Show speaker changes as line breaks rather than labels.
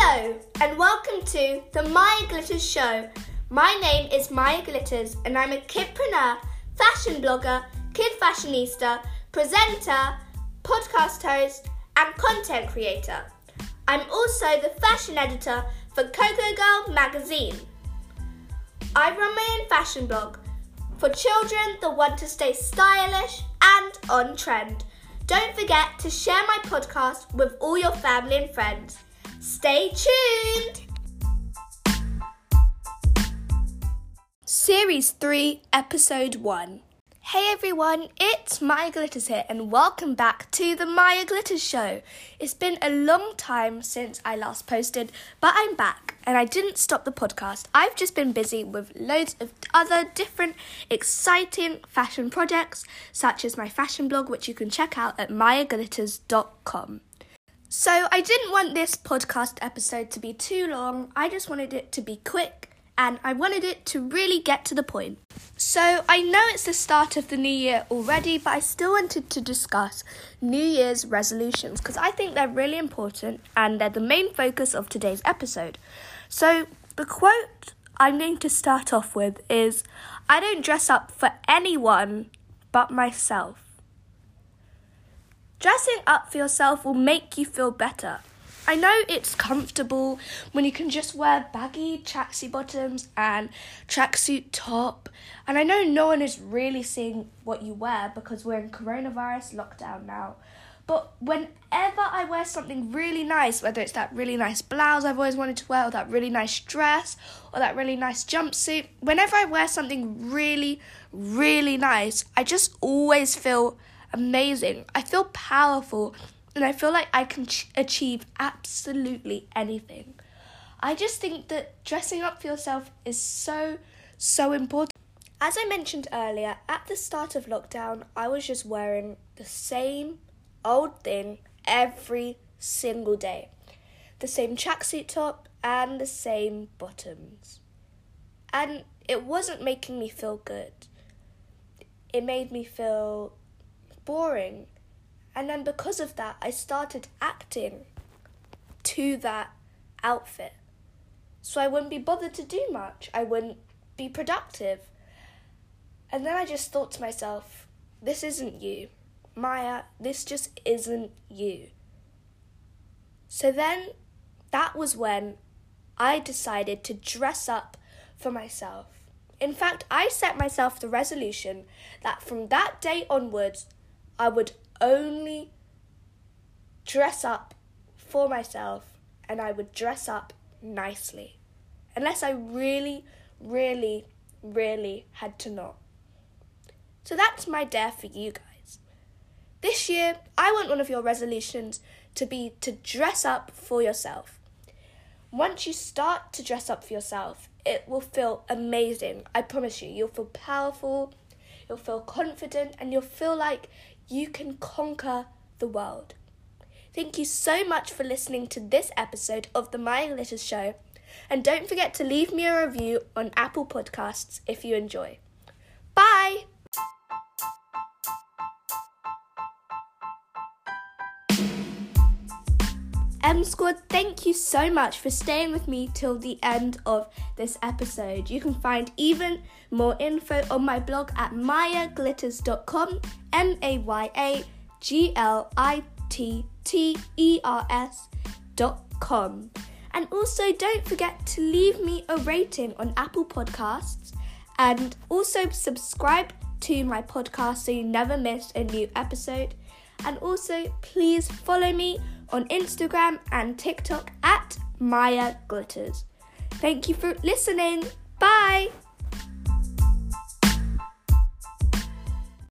Hello and welcome to the Maya Glitters show. My name is Maya Glitters and I'm a kidpreneur, fashion blogger, kid fashionista, presenter, podcast host and content creator. I'm also the fashion editor for Coco Girl magazine. I run my own fashion blog for children that want to stay stylish and on trend. Don't forget to share my podcast with all your family and friends. Stay tuned! Series 3, Episode 1. Hey everyone, it's Maya Glitters here and welcome back to the Maya Glitters show. It's been a long time since I last posted, but I'm back and I didn't stop the podcast. I've just been busy with loads of other different exciting fashion projects, such as my fashion blog, which you can check out at mayaglitters.com. So I didn't want this podcast episode to be too long. I just wanted it to be quick and I wanted it to really get to the point. So I know it's the start of the new year already, but I still wanted to discuss New Year's resolutions because I think they're really important and they're the main focus of today's episode. So the quote I'm going to start off with is, "I don't dress up for anyone but myself." Dressing up for yourself will make you feel better. I know it's comfortable when you can just wear baggy tracksuit bottoms and tracksuit top. And I know no one is really seeing what you wear because we're in coronavirus lockdown now. But whenever I wear something really nice, whether it's that really nice blouse I've always wanted to wear, or that really nice dress, or that really nice jumpsuit, whenever I wear something really, really nice, I just always feel amazing. I feel powerful. And I feel like I can achieve absolutely anything. I just think that dressing up for yourself is so important. As I mentioned earlier, at the start of lockdown, I was just wearing the same old thing every single day. The same tracksuit top and the same bottoms. And it wasn't making me feel good. It made me feel boring. And then because of that, I started acting to that outfit. So I wouldn't be bothered to do much. I wouldn't be productive. And then I just thought to myself, this isn't you. Maya, this just isn't you. So then that was when I decided to dress up for myself. In fact, I set myself the resolution that from that day onwards, I would only dress up for myself and I would dress up nicely. Unless I really, really, really had to not. So that's my dare for you guys. This year, I want one of your resolutions to be to dress up for yourself. Once you start to dress up for yourself, it will feel amazing. I promise you, you'll feel powerful, you'll feel confident, and you'll feel like you can conquer the world. Thank you so much for listening to this episode of the Maya Glitters show. And don't forget to leave me a review on Apple Podcasts if you enjoy. Bye! M-Squad, thank you so much for staying with me till the end of this episode. You can find even more info on my blog at mayaglitters.com, mayaglitters.com. And also don't forget to leave me a rating on Apple Podcasts and also subscribe to my podcast so you never miss a new episode. And also please follow me on Instagram and TikTok at Maya Glitters. Thank you for listening. Bye!